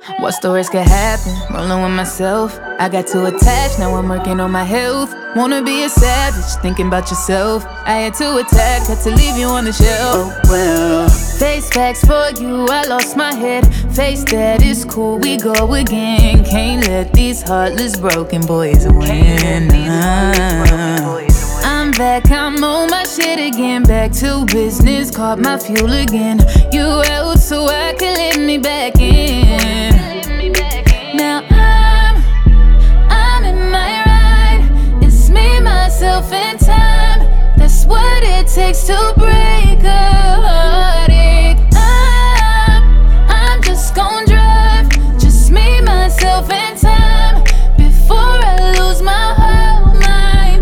What's the worst could happen? Rolling with myself. I got too attached, now I'm working on my health. Wanna be a savage, thinking about yourself. I had to attack, had to leave you on the shelf. Oh well. Face facts for you, I lost my head. Face that, it's cool, we go again. Can't let these heartless broken boys win. I'm back, I'm on my shit again. Back to business, caught my fuel again. You out so I can let me back in. Now I'm in my ride. It's me, myself, and time. That's what it takes to break.